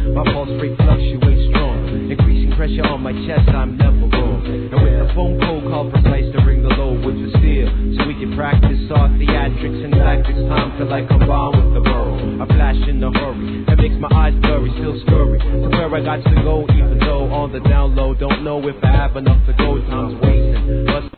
My pulse rate fluctuates strong, increasing pressure on my chest, I'm never wrong. And with a phone call precise to ring the low with the steel, so we can practice our theatrics and tactics. Time till I combine with the borough. I flash in a hurry, that makes my eyes blurry, still scurry to where I got to go, even though on the down low, don't know if I have enough to go. Time's wasting.